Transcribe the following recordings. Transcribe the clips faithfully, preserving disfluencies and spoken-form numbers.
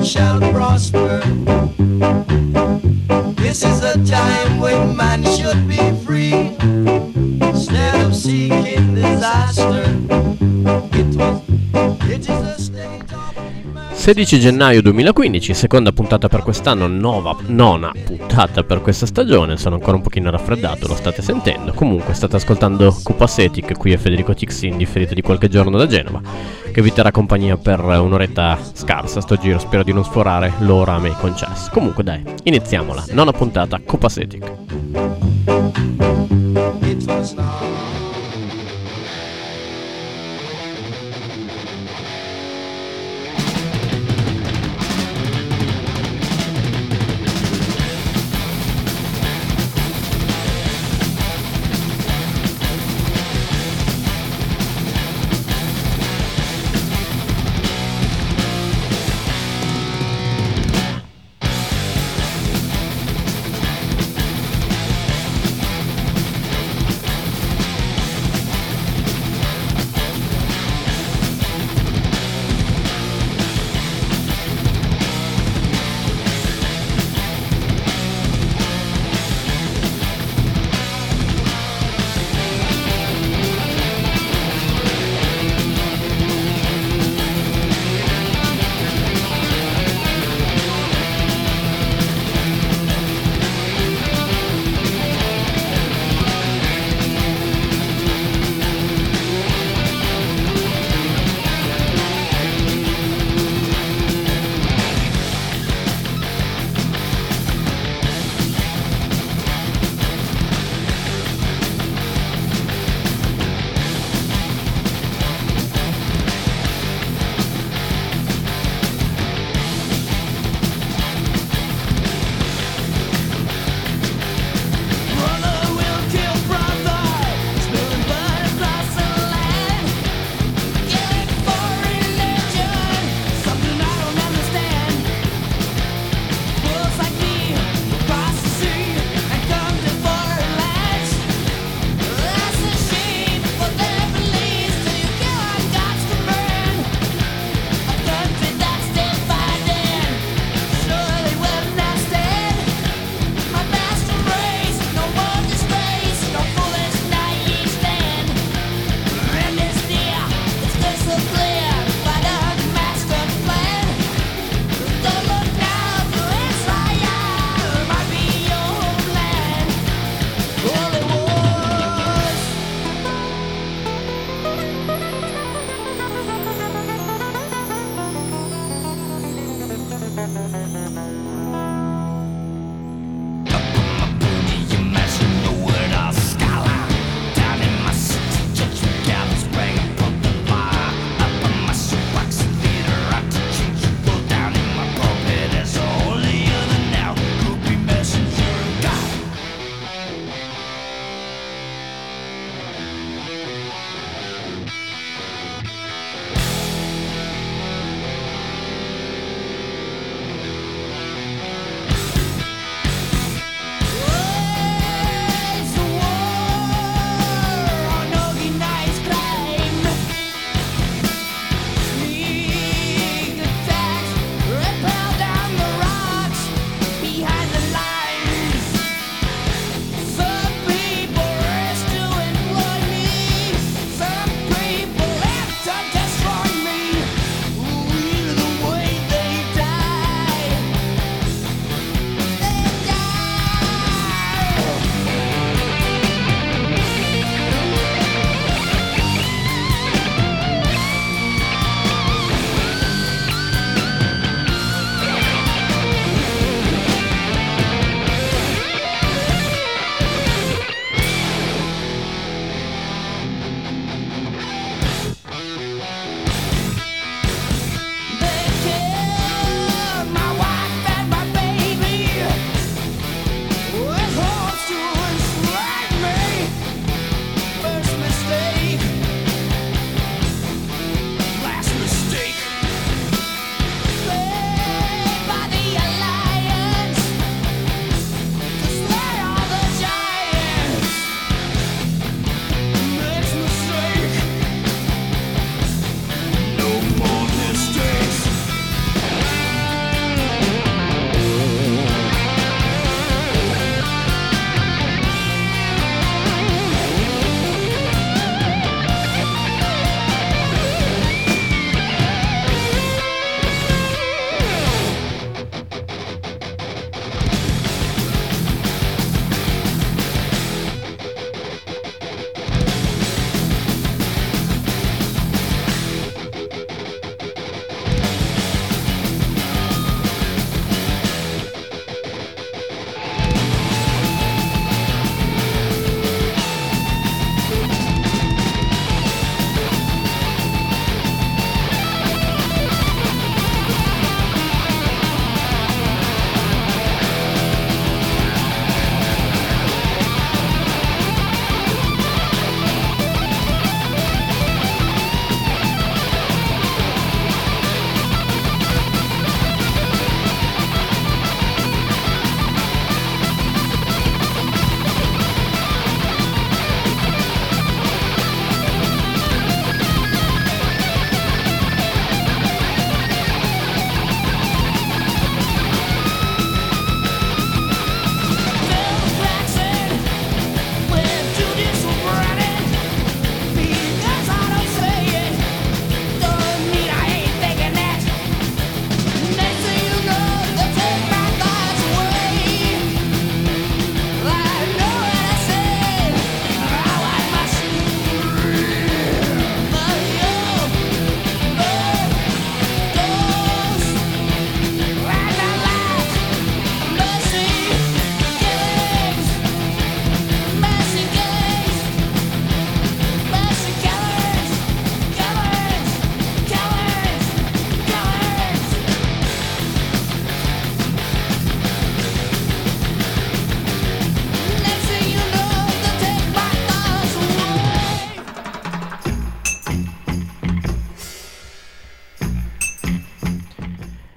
shall prosper. This is a time when man should be free instead of seeking disaster. It was, it is a state of sedici gennaio duemilaquindici, seconda puntata per quest'anno, nova, nona puntata per questa stagione. Sono ancora un pochino raffreddato, lo state sentendo. Comunque state ascoltando Cupacetic, qui è Federico Tixi in differita di qualche giorno da Genova, che vi terrà compagnia per un'oretta scarsa sto giro. Spero di non sforare l'ora a me concessa. Comunque dai, iniziamola, nona puntata Cupacetic. It was not.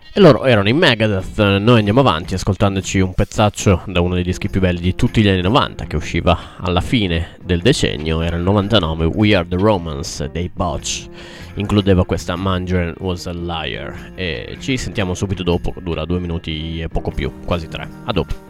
E loro erano in Megadeth. Noi andiamo avanti ascoltandoci un pezzaccio da uno dei dischi più belli di tutti gli anni novanta, che usciva alla fine del decennio, era il novantanove, We Are The Romance dei Botch. Includeva questa Mandarin Was A Liar. E ci sentiamo subito dopo, dura due minuti e poco più, quasi tre. A dopo.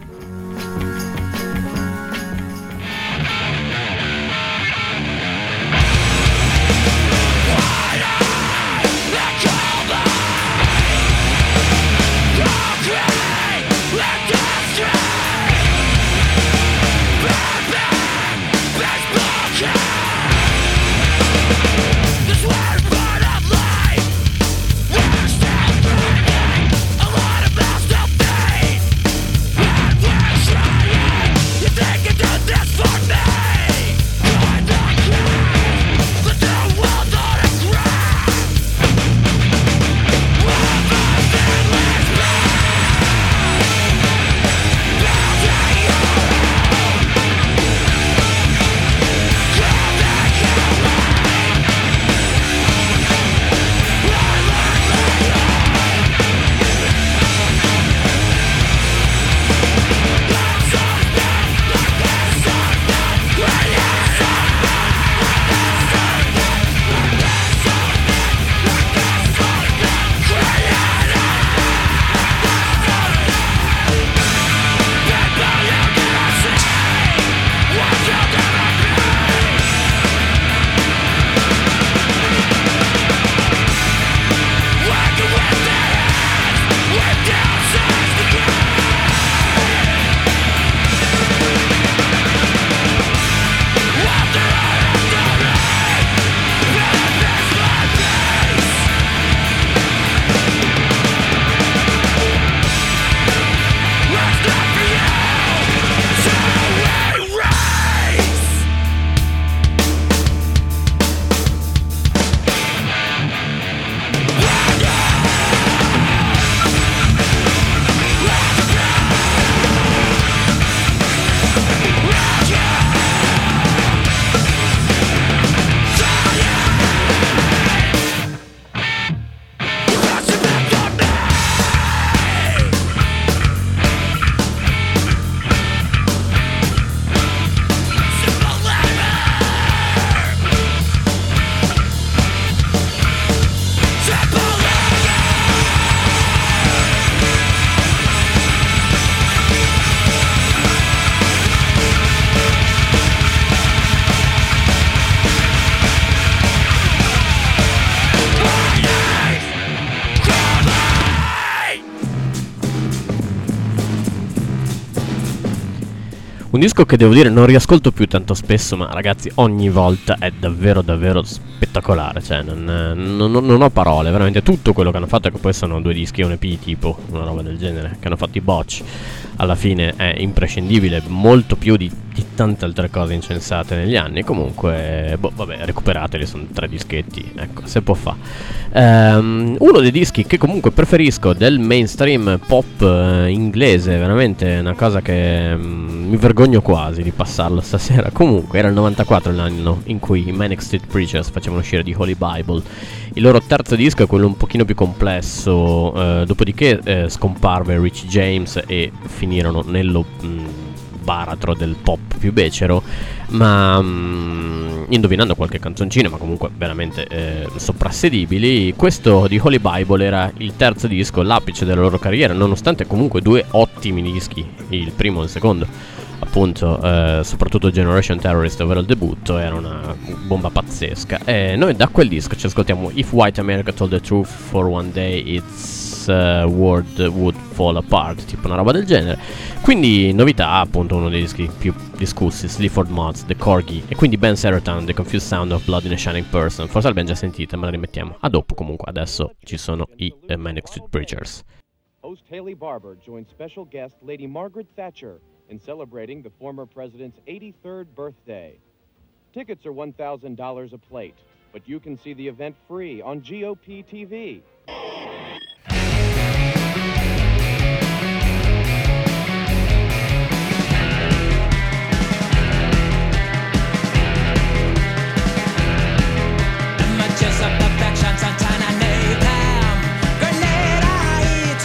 Un disco che devo dire non riascolto più tanto spesso, ma ragazzi ogni volta è davvero davvero spettacolare, cioè non, non, non ho parole, veramente tutto quello che hanno fatto, che poi sono due dischi e un E P tipo, una roba del genere, che hanno fatto i Botch, alla fine è imprescindibile, molto più di, di tante altre cose incensate negli anni. Comunque, boh, vabbè, recuperateli, sono tre dischetti, ecco, se può fa. Um, uno dei dischi che comunque preferisco del mainstream pop uh, inglese, veramente una cosa che um, mi vergogno quasi di passarlo stasera. Comunque era il novantaquattro l'anno in cui i Manic Street Preachers facevano uscire The Holy Bible. Il loro terzo disco è quello un pochino più complesso, uh, dopodiché uh, scomparve Richie James e finirono nello mh, baratro del pop più becero, ma mh, indovinando qualche canzoncina, ma comunque veramente eh, soprassedibili. Questo di Holy Bible era il terzo disco, l'apice della loro carriera, nonostante comunque due ottimi dischi, il primo e il secondo, appunto, eh, soprattutto Generation Terrorist, ovvero il debutto, era una bomba pazzesca. E noi da quel disco ci ascoltiamo If White America Told the Truth for One Day Its uh, World Would Fall Apart, tipo una roba del genere. Quindi novità, appunto, uno dei dischi più discussi, Sleaford Mods, The Corgi, e quindi Ben Seratan, The Confused Sound of Blood in a Shining Person. Forse l'abbiamo già sentita, ma la rimettiamo a dopo. Comunque adesso ci sono i uh, Manic Street Preachers. Host Haley Barbour joined special guest Lady Margaret Thatcher in celebrating the former president's eighty-third birthday. Tickets are one thousand dollars a plate, but you can see the event free on G O P T V. Images of perfection, sunshine and napalm, grenade height,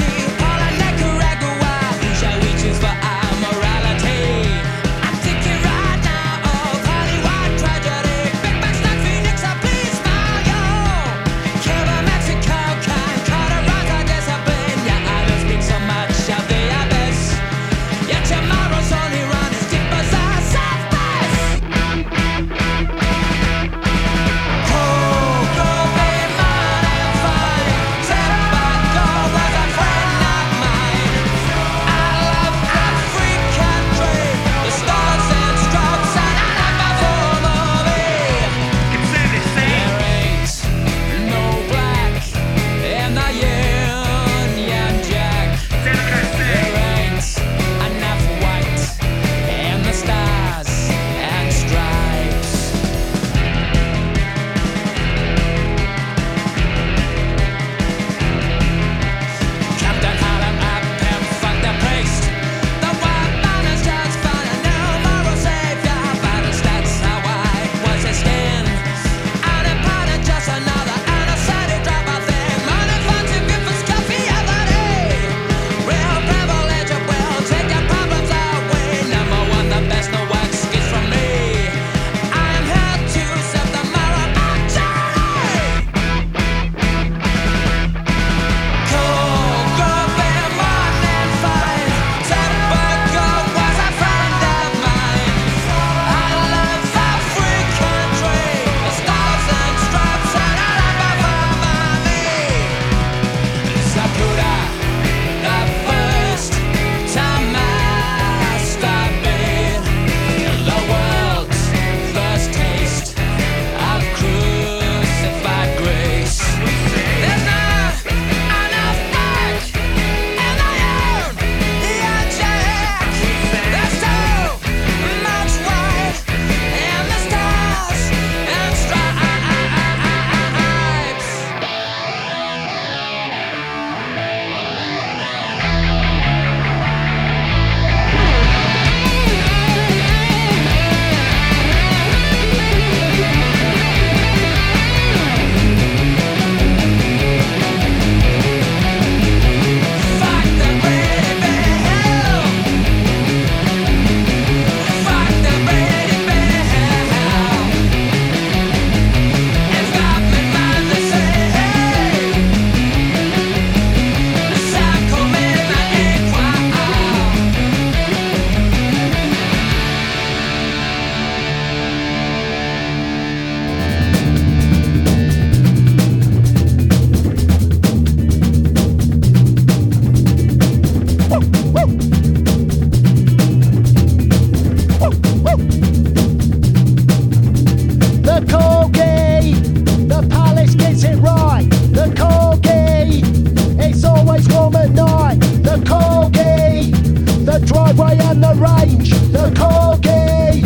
driveway and the range, the corgi.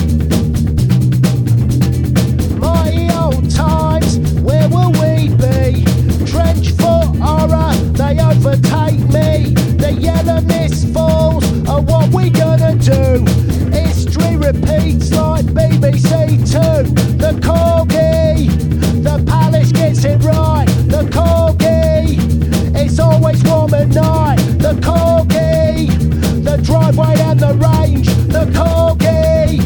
Mighty old times, where will we be? Trench foot horror, they overtake me. The yellow mist falls, and what we gonna do? History repeats like B B C Two. The corgi, the palace gets it right. The corgi, it's always warm at night. The corgi, the driveway and the range. The corgi,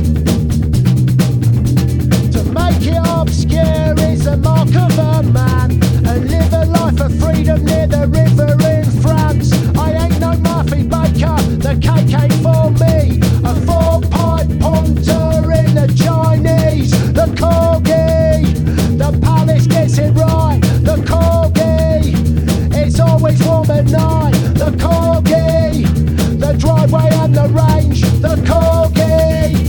to make it obscure is the mark of a man. And live a life of freedom near the river in France. I ain't no Murphy Baker, the cake ain't for me. A four-pipe punter in the Chinese. The corgi, the palace gets it right. The corgi, it's always warm at night. The corgi, the driveway and the range. The corgi.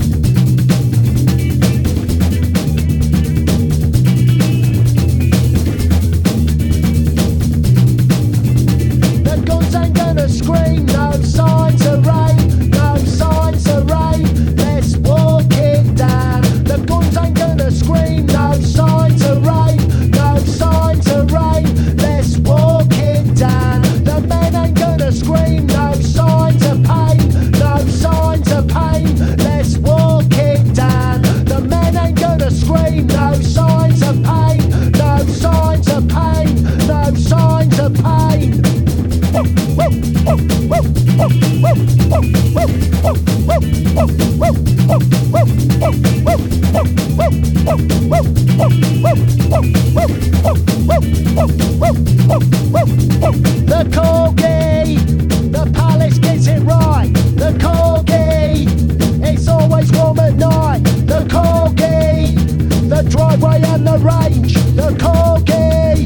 Scream, no signs of rain, no signs of rain, let's walk it down. The guns ain't gonna scream, no signs of rain, no signs of rain, let's walk it down. The men ain't gonna scream, no signs of pain, no signs of pain, let's walk it down. The men ain't gonna scream, no signs of pain, no signs of pain, no signs of pain. The corgi, the palace gets it right. The corgi, it's always warm at night. The corgi, the driveway and the range. The corgi.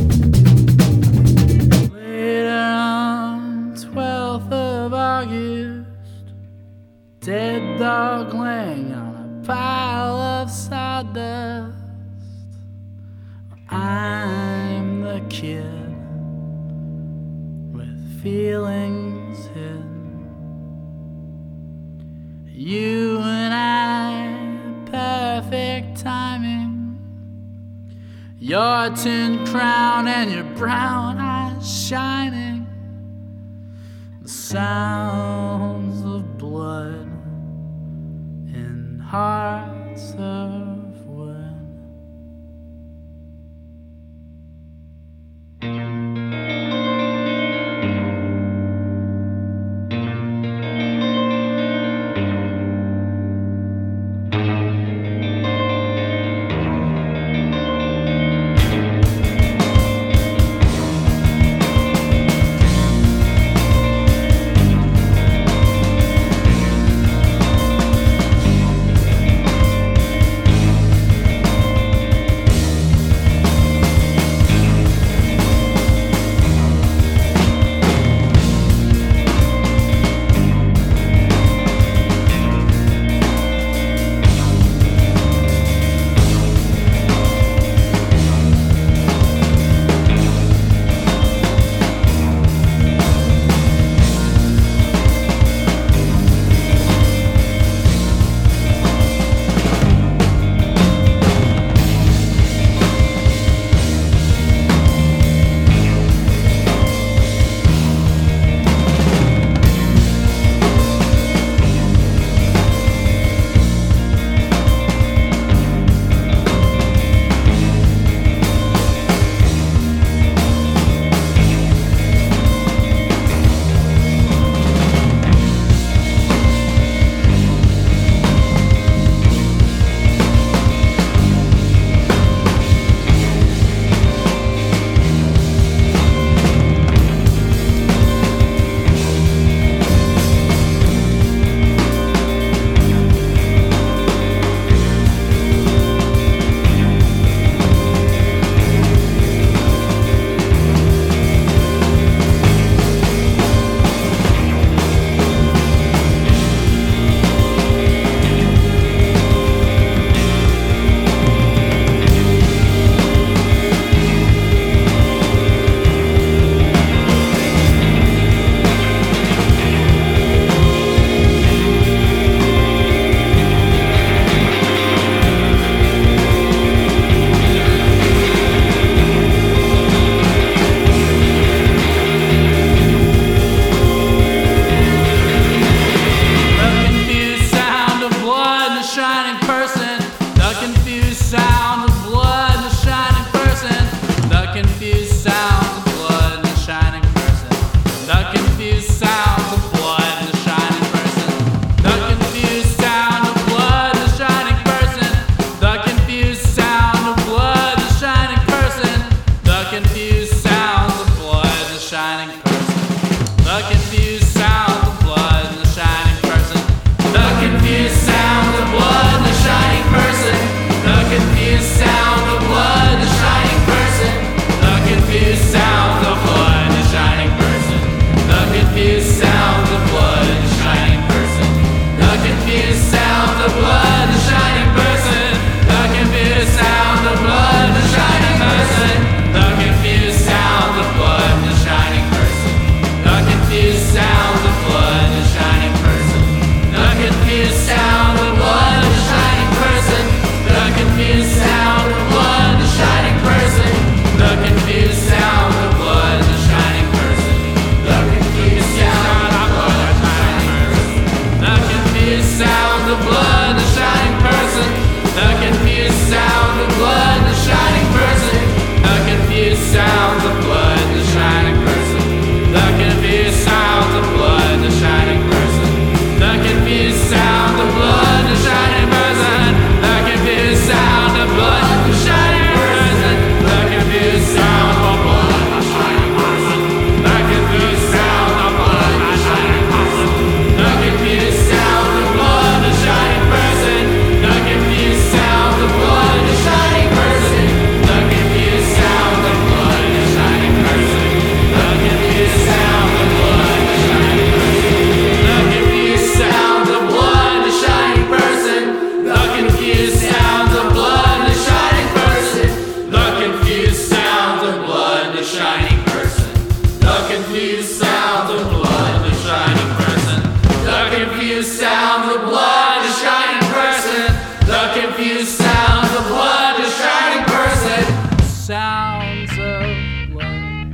twelfth of August, dead dog laying on a pile of sawdust. I'm the kid with feelings hidden. You and I, perfect timing. Your tin crown and your brown eyes shining. Sounds of blood in hearts of wood. The confused sounds of blood, the shining person. The confused sound of blood, the shining person. The confused sound of blood, the shining person. The confused sounds of blood, the shining person. The confused sound of blood, the shining person. The confused sound of blood, the shining person. The confused sound of blood, the shining person. The confused sound of blood, the shining person. The confused sound of blood, the shining person. The confused sound of blood, the shining person. The confused sound of blood, the shining person. The confused sound of blood, the shining person. The confused sound of blood, the shining person. The confused sound of blood, the shining person. The confused sound of blood, the shining person. The confused sound of blood, the shining person. The confused sound of blood, the shining person. The confused sound of blood, the shining person. The confused sound of blood, the shining person. The confused sound of blood, the shining person. The confused sound of blood, the shining person. The confused sound of blood, the shining person. The confused sound of blood, the shining person. The confused sound of blood, the shining person. The confused sound of blood, the shining person. The confused sound of blood, the shining person. The confused sound of blood, the shining person. The confused sound of blood, the shining person. The confused sound of blood, the shining person. The confused sound of blood, the shining person. The confused sound of blood, the shining person. The confused sound of blood, the shining person. The confused sound of blood, the shining person. The confused sound of blood, the shining person. The confused sound of blood, the shining person. Sounds of blood.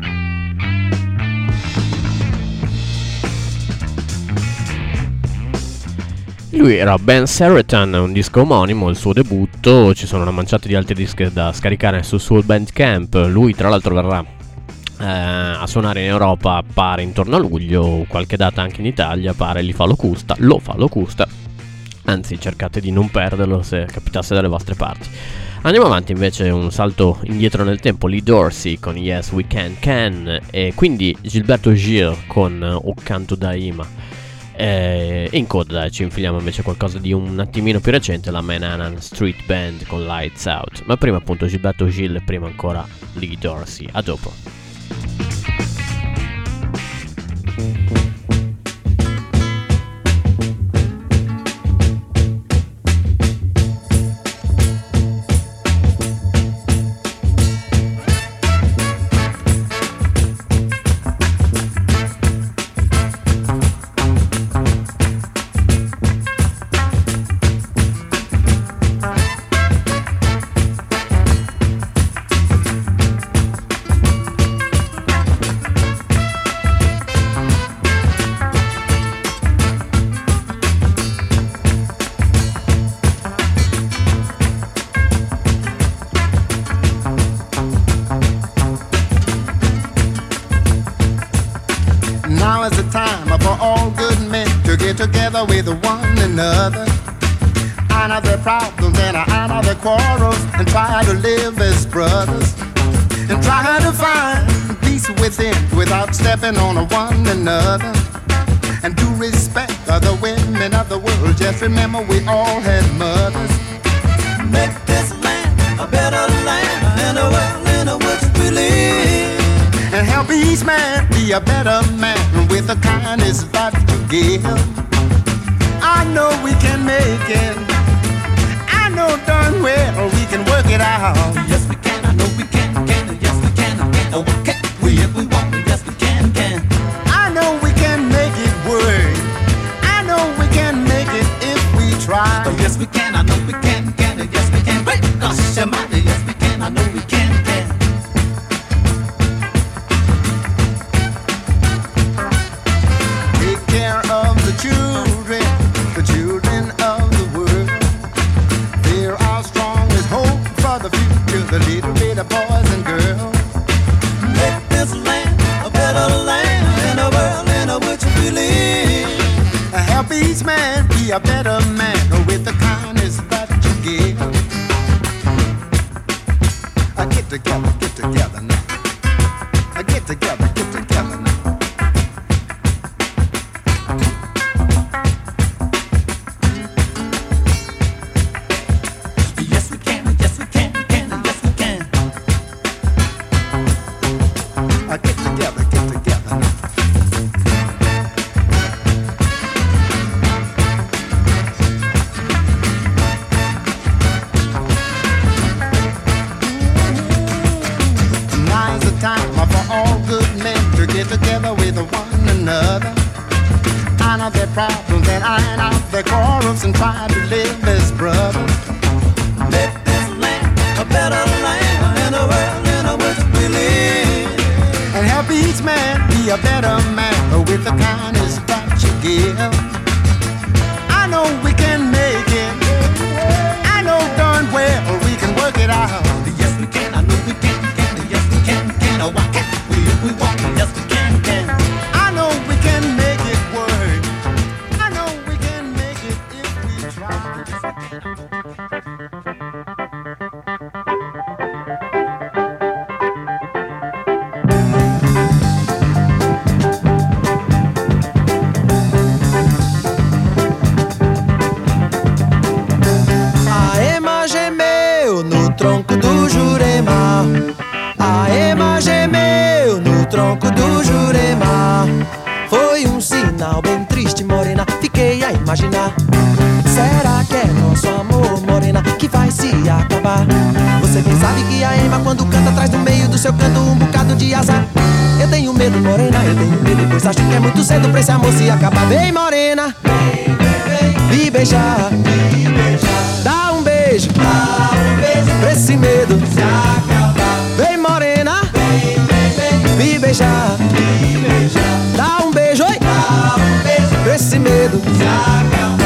Lui era Ben Serretan, un disco omonimo, il suo debutto. Ci sono una manciata di altri dischi da scaricare su Soul Bandcamp. Lui tra l'altro verrà eh, a suonare in Europa, pare intorno a luglio, qualche data anche in Italia, pare li fa Locusta, lo fa Locusta. Anzi, cercate di non perderlo se capitasse dalle vostre parti. Andiamo avanti invece, un salto indietro nel tempo. Lee Dorsey con Yes We Can Can, e quindi Gilberto Gil con O Canto da Ima. E in coda ci infiliamo invece qualcosa di un attimino più recente, la Manhattan Street Band con Lights Out. Ma prima appunto Gilberto Gil e prima ancora Lee Dorsey. A dopo. Now is the time for all good men to get together with one another, honor their problems and honor their quarrels, and try to live as brothers, and try to find peace within without stepping on one another, and do respect other women of the world. Just remember we all had mothers. Make this land a better land and a world in which we live. And help each man be a better man with the kindness that you give. I know we can make it. I know darn well we can work it out. Yes we can, I know we can, can. Yes we can, I can. Oh, can we if we want? Yes we can, can. I know we can make it work. I know we can make it if we try. Oh, yes we can, I know we can, can. Yes we can. Wait, gosh, somebody. Yes we can, I know we can, can. Take care of the children, the children of the world. They're our strongest hope for the future, the little bitty boys and girls. Make a better man with the kindness that you give. Uh, get together, get together now. Uh, get together, get together now. Yes we can, yes we can, can, yes we can. Uh, get together, get together now. Time for all good men to get together with one another, iron out their problems and iron out their quarrels and try to live as brothers. Make this land a better land in a world in which we live, and help each man be a better man with the kindness that you give. I know we can make it, I know darn well we can work it out. Yes we can, I know we can. Why can't we if we want? Yes, we can, can. I know we can make it work. I know we can make it if we try. A ema gemeu no tronco do Jurema. A ema gemeu no tronco do Jurema. Foi um sinal bem triste, morena, fiquei a imaginar. Será que é nosso amor, morena, que vai se acabar? Você bem sabe que a ema quando canta traz no meio do seu canto um bocado de azar. Eu tenho medo, morena, eu tenho medo, pois acho que é muito cedo pra esse amor se acabar. Vem, morena, vem, vem, vem, me beijar, me beijar. Dá um beijo, dá um beijo pra esse medo se acabar. Vem, morena, vem, vem, vem, me beijar, me beijar. Dá um beijo, oi, dá um beijo pra esse medo se acabar.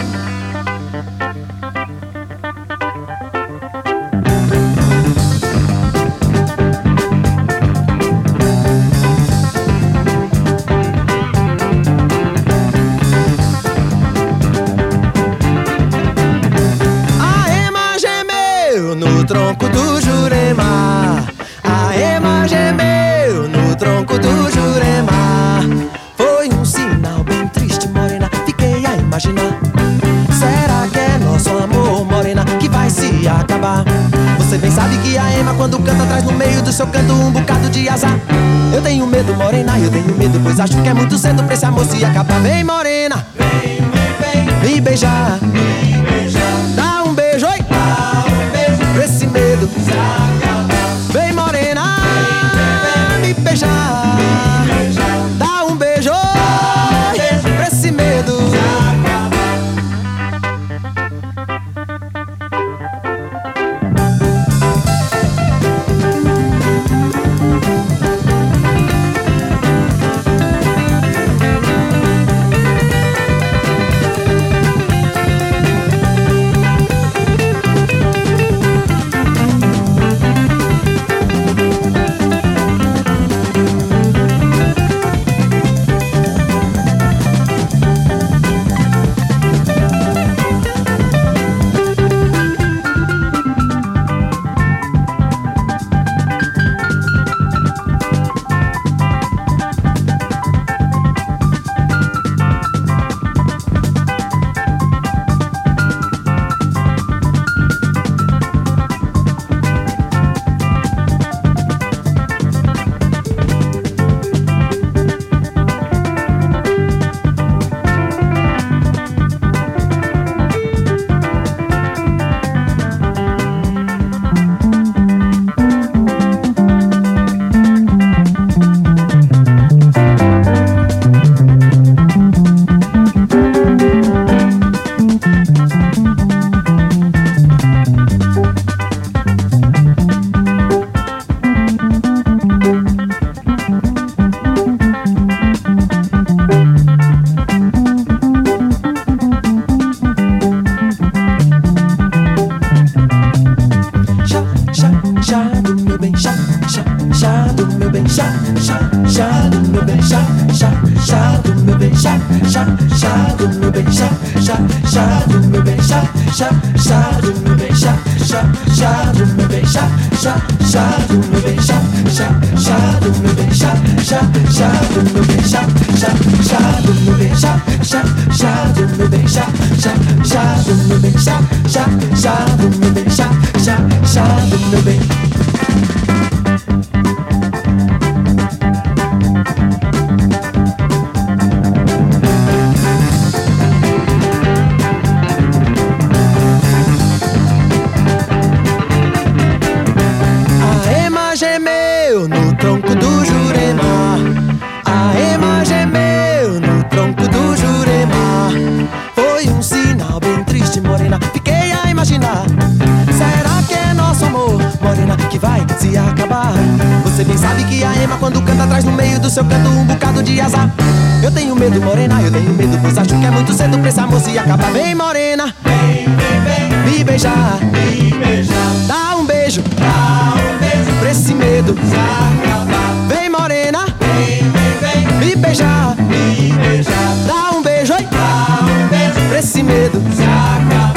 Tronco do Jurema, a ema gemeu no tronco do Jurema. Foi um sinal bem triste, morena, fiquei a imaginar. Será que é nosso amor, morena, que vai se acabar? Você bem sabe que a ema quando canta traz no meio do seu canto um bocado de azar. Eu tenho medo, morena, eu tenho medo, pois acho que é muito cedo pra esse amor se acabar. Vem, morena, vem, vem, vem, me beijar, me beijar. Dá um beijo, oi, dá um beijo pra esse medo se acabar. Vem, morena, vem, vem, vem, me beijar, me beijar. Dá um beijo, oi, pra esse medo se acabar. chá, chá, chá do meu bem, chá, chá, chá do meu bem, chá, chá, chá, chá do meu bem, chá, chá, chá do meu bem, chá, chá, chá do meu bem, chá, chá, chá do meu bem, chá, chá, chá do meu bem, chá, chá, chá do meu bem, chá, chá, chá do meu bem, chá, chá, chá do meu bem, chá, chá, chá do meu bem, chá, chá, chá do meu bem. No tronco do Jurema, a ema gemeu no tronco do Jurema. Foi um sinal bem triste, morena, fiquei a imaginar. Será que é nosso amor, morena, que vai se acabar? Você bem sabe que a ema quando canta traz no meio do seu canto um bocado de azar. Eu tenho medo, morena, eu tenho medo, pois acho que é muito cedo pra esse amor se acabar. Vem, morena, vem, vem, vem, me beijar, me beijar. Dá um beijo, dá um beijo pra esse medo se acabar. Vem, morena, vem, vem, vem, me beijar, me beijar. Dá um beijo, oi, dá um beijo pra esse medo se acabar.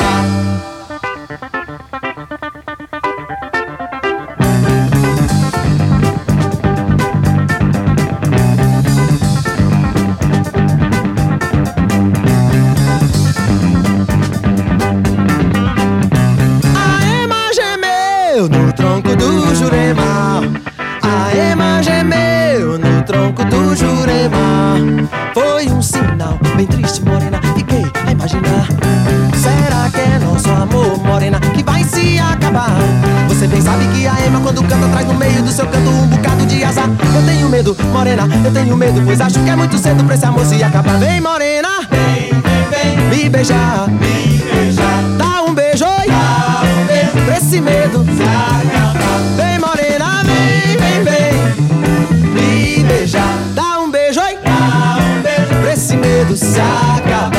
No tronco do Jurema, a ema gemeu no tronco do Jurema. Foi um sinal bem triste, morena, fiquei a imaginar. Será que é nosso amor, morena, que vai se acabar? Você bem sabe que a ema quando canta traz no meio do seu canto um bocado de azar. Eu tenho medo, morena, eu tenho medo, pois acho que é muito cedo pra esse amor se acabar. Vem, morena, vem, vem, vem, me beijar, me beijar. Dá um beijo, oi, dá um beijo pra esse medo se acabar. Vem, morena, vem, vem, vem, me beijar. Dá um beijo, oi, dá um beijo pra esse medo se acabar.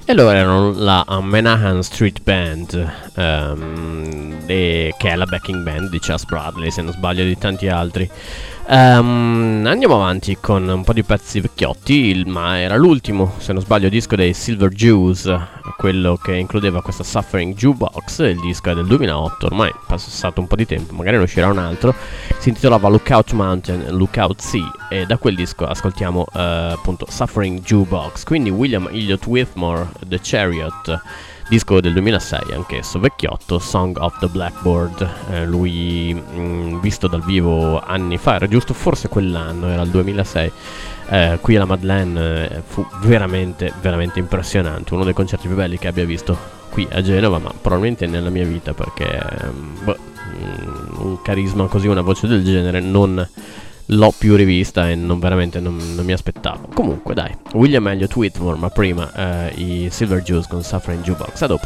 E loro erano la Menahan Street Band, um, e, che è la backing band di Chas Bradley, se non sbaglio, e di tanti altri. Um, andiamo avanti con un po' di pezzi vecchiotti, il, ma era l'ultimo, se non sbaglio, disco dei Silver Jews, quello che includeva questa Suffering Jukebox. Il disco è del duemilaotto, ormai è passato un po' di tempo, magari ne uscirà un altro. Si intitolava Lookout Mountain, Lookout Sea, e da quel disco ascoltiamo uh, appunto Suffering Jukebox. Quindi William Elliott Whitmore, The Chariot, disco del duemilasei, anch'esso vecchiotto, Song of the Blackboard. Eh, lui mh, visto dal vivo anni fa, era giusto forse quell'anno, era il duemilasei, eh, qui alla Madeleine, eh, fu veramente veramente impressionante, uno dei concerti più belli che abbia visto qui a Genova, ma probabilmente nella mia vita, perché mh, boh, mh, un carisma così, una voce del genere non l'ho più rivista e non veramente non, non mi aspettavo. Comunque dai, William Elliott Whitmore, ma prima eh, i Silver Jews con Suffering Jukebox. A dopo.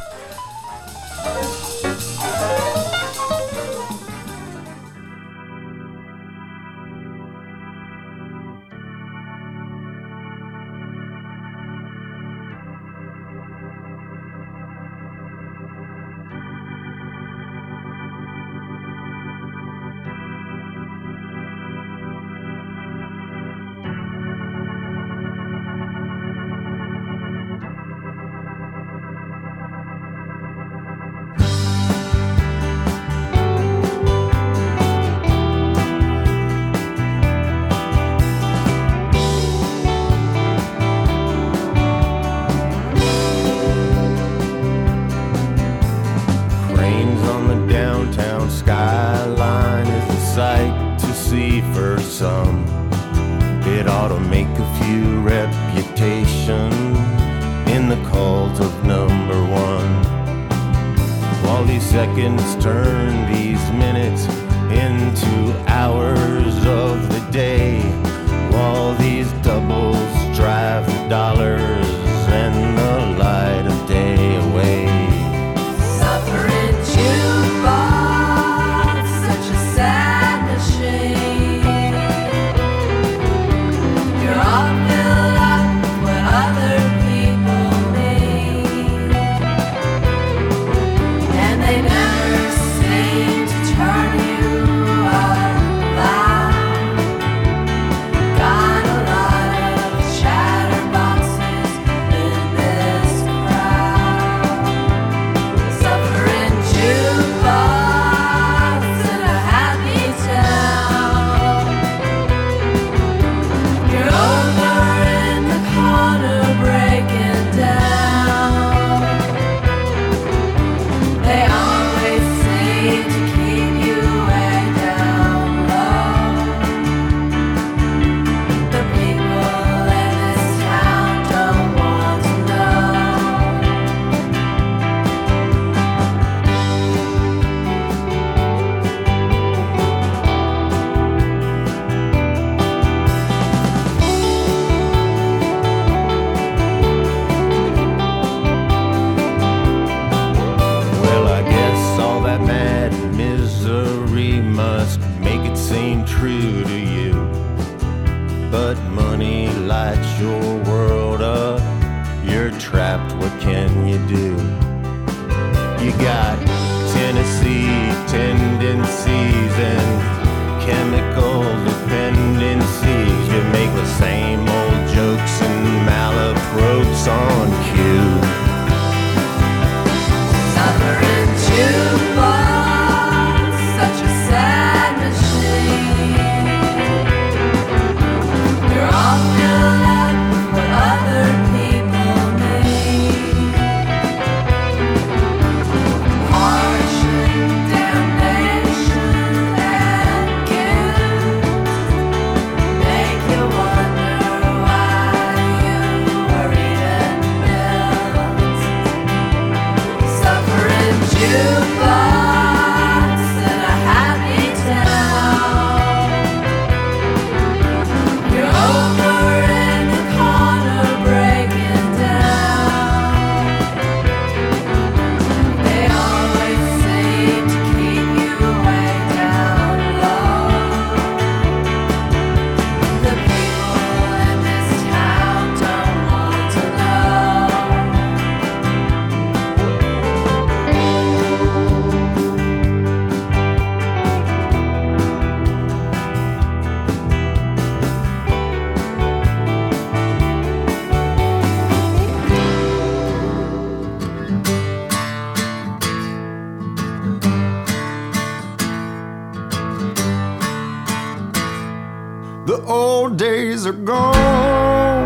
the old days are gone.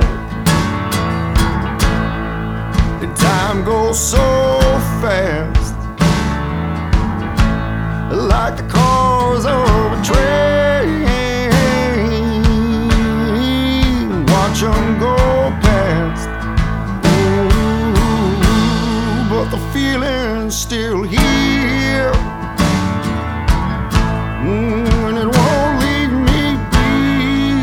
The time goes so fast, like the cars of a train. Watch them go past. Ooh, but the feeling's still here. Mm, and it won't leave me be.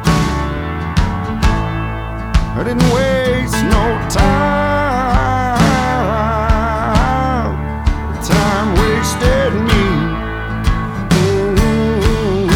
I didn't waste no time. Time wasted me. Ooh,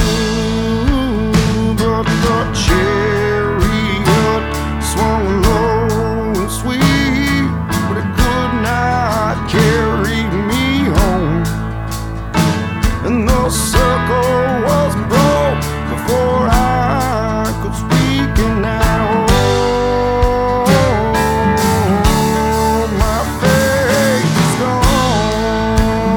but the chariot swung low and sweet, but it could not carry me home. And the circle was broke before I could speak, and now oh, my faith is gone.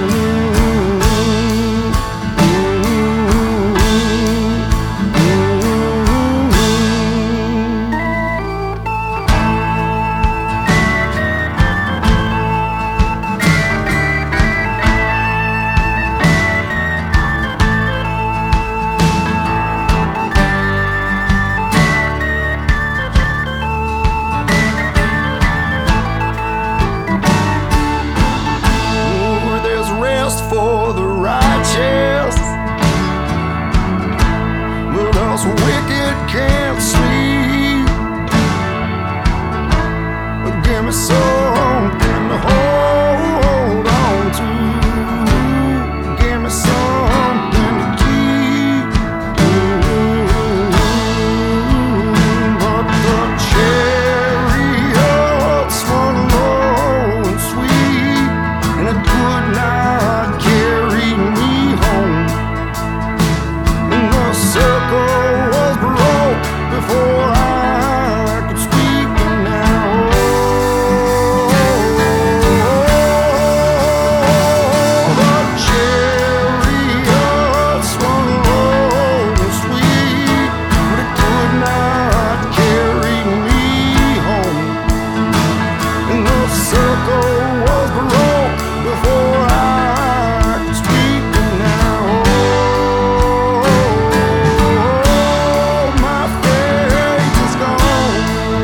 Ooh, there's rest for the righteous, but us wicked can't sleep. Give me something to hold on to. Give me something to keep. Ooh, but the chariot swung low and sweet, and it could not carry me home. And the circle was broke before I could speak, and now the chariot swung low and sweet, but it could not carry me home. And the circle was broke before I could speak, and now my faith is gone.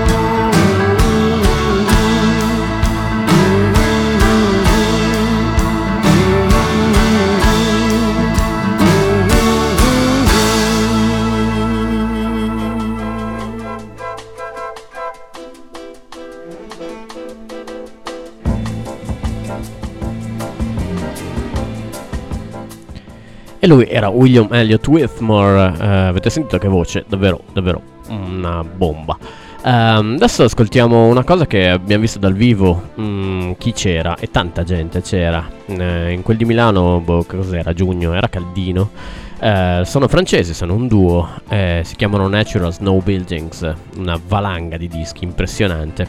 E lui era William Elliott Whitmore. Eh, avete sentito che voce? Davvero, davvero una bomba. Ehm, adesso ascoltiamo una cosa che abbiamo visto dal vivo. Mm, chi c'era? E tanta gente c'era. Eh, in quel di Milano, boh, che cos'era? Giugno, era caldino. Eh, sono francesi, sono un duo. Eh, si chiamano Natural Snow Buildings. Una valanga di dischi impressionante.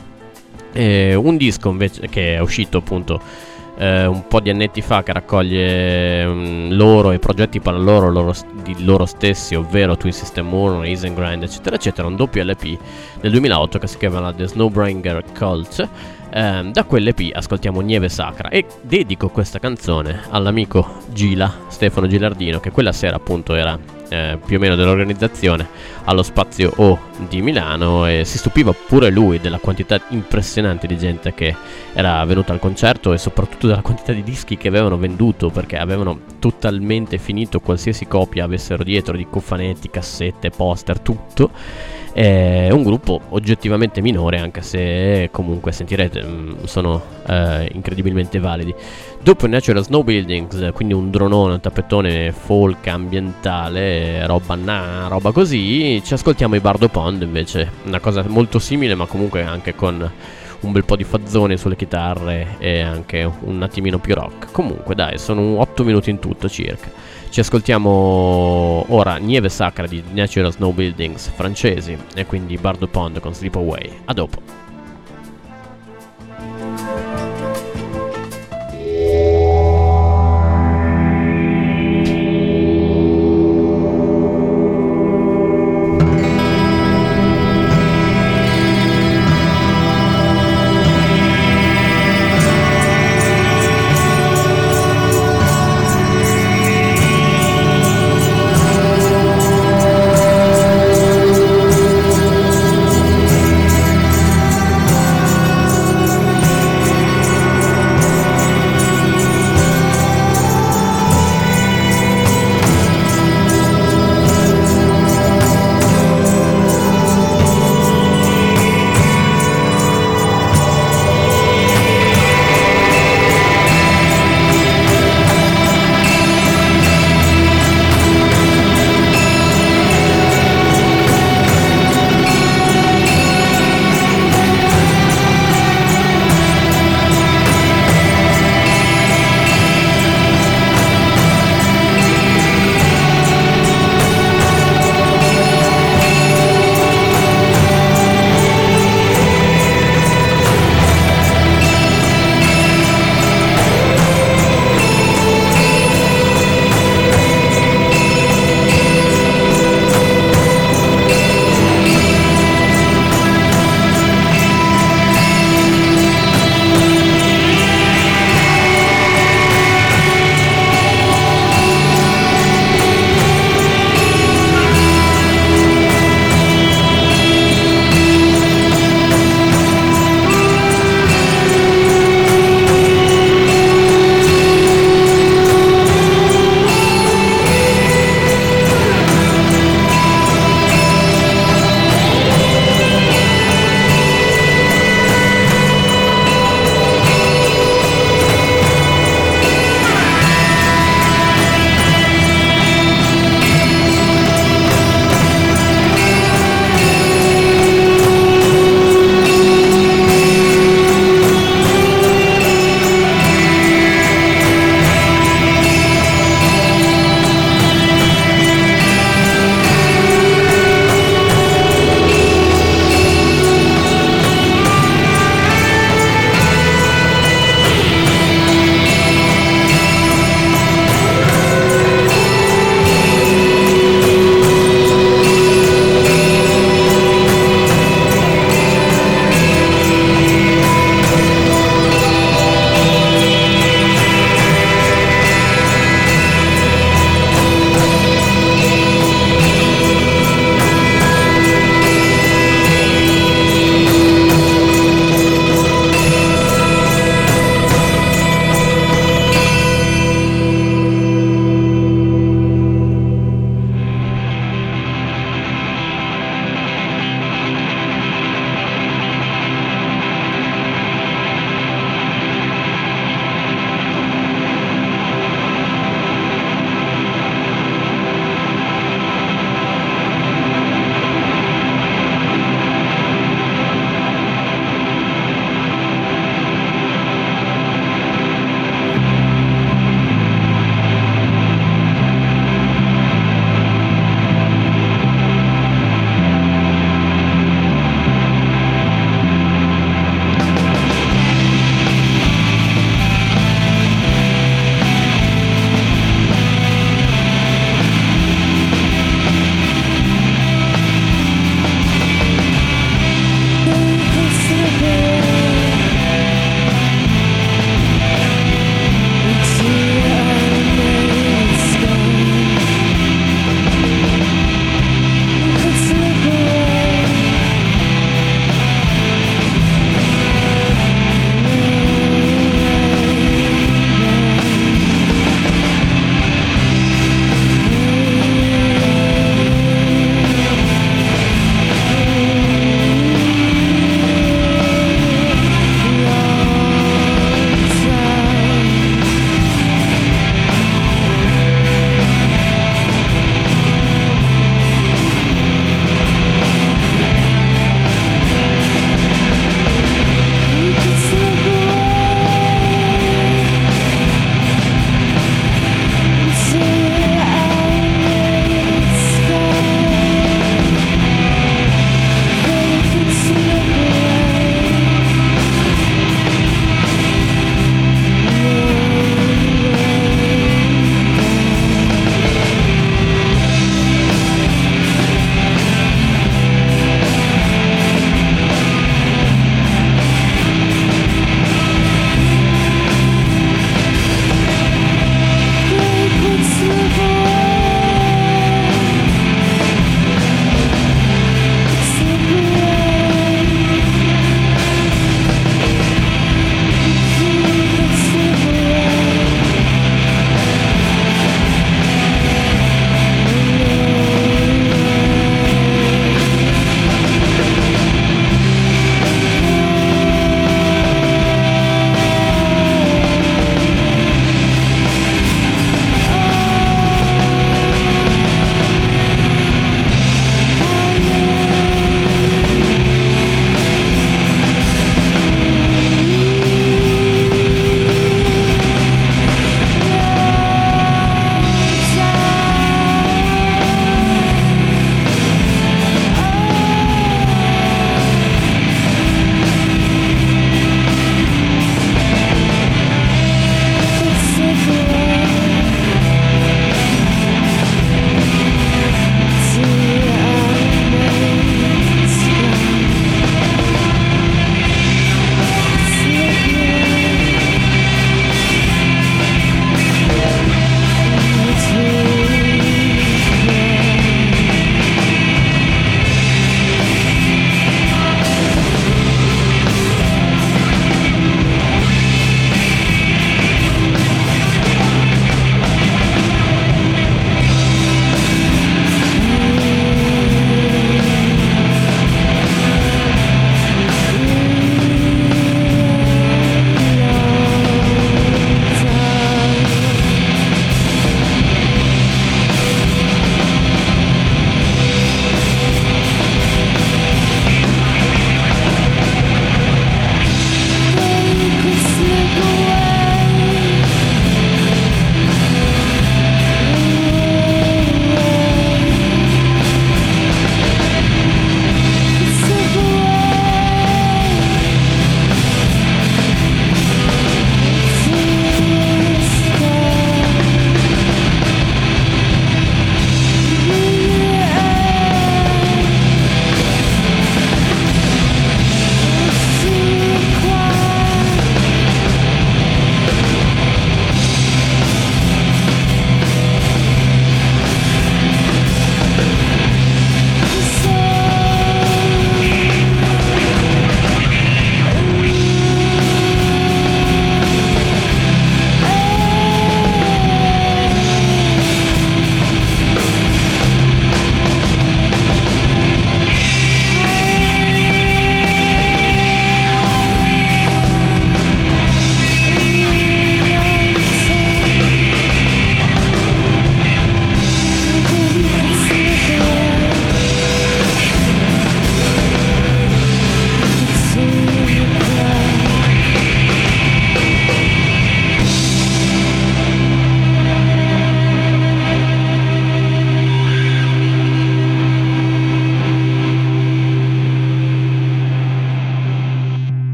E un disco invece che è uscito appunto eh, un po' di annetti fa, che raccoglie um, loro e progetti per loro, loro di loro stessi, ovvero Twin System Moon, Isengrind eccetera eccetera, un doppio L P del duemilaotto che si chiama The Snowbringer Cult. Eh, da quell'E P ascoltiamo Nieve Sacra e dedico questa canzone all'amico Gila, Stefano Gilardino, che quella sera appunto era eh, più o meno dell'organizzazione allo Spazio O di Milano, e si stupiva pure lui della quantità impressionante di gente che era venuta al concerto e soprattutto della quantità di dischi che avevano venduto, perché avevano totalmente finito qualsiasi copia avessero dietro, di cofanetti, cassette, poster, tutto. È un gruppo oggettivamente minore, anche se comunque sentirete mh, sono eh, incredibilmente validi. Dopo Natural Snow Buildings, quindi un dronone, un tappettone folk ambientale, roba na, roba così, ci ascoltiamo i Bardo Pond invece, una cosa molto simile ma comunque anche con un bel po' di fazzone sulle chitarre e anche un attimino più rock. Comunque dai, sono otto minuti in tutto circa. Ci ascoltiamo ora Nieve Sacra di Natural Snow Buildings, francesi, e quindi Bardo Pond con Sleep Away. A dopo.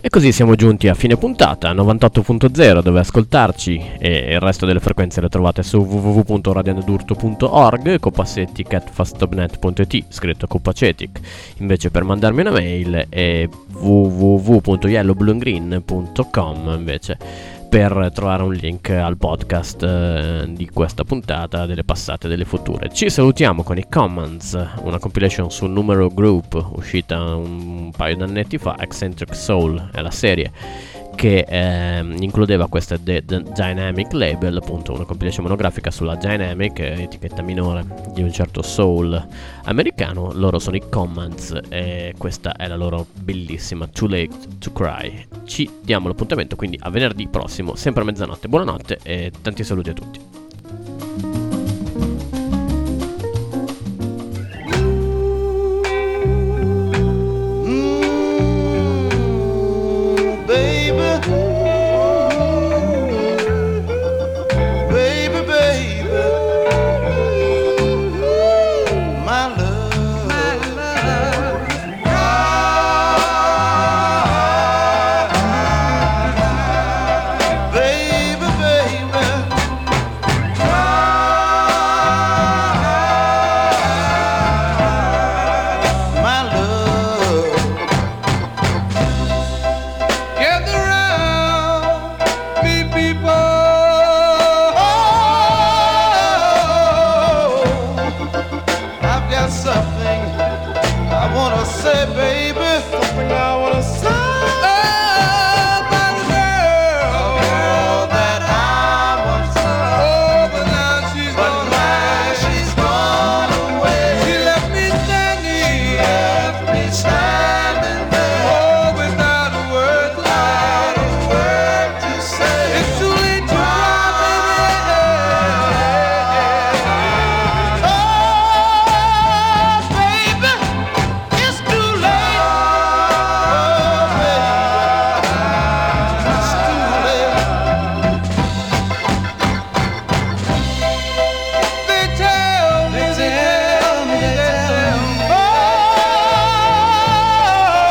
così siamo giunti a fine puntata, novantotto punto zero, dove ascoltarci, e il resto delle frequenze le trovate su w w w punto radianedurto punto org, copacetic at fastobnet punto i t, scritto copacetic. Invece per mandarmi una mail è w w w punto yellowblueandgreen punto com invece, per trovare un link al podcast eh, di questa puntata, delle passate e delle future. Ci salutiamo con i Commons, una compilation su Numero Group uscita un paio d'annetti fa. Eccentric Soul è la serie che eh, includeva questa The, The Dynamic Label, appunto una compilation monografica sulla Dynamic, etichetta minore di un certo soul americano. Loro sono i Commons e questa è la loro bellissima Too Late to Cry. Ci diamo l'appuntamento quindi a venerdì prossimo, sempre a mezzanotte. Buonanotte e tanti saluti a tutti.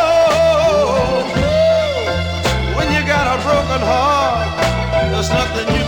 There's nothing you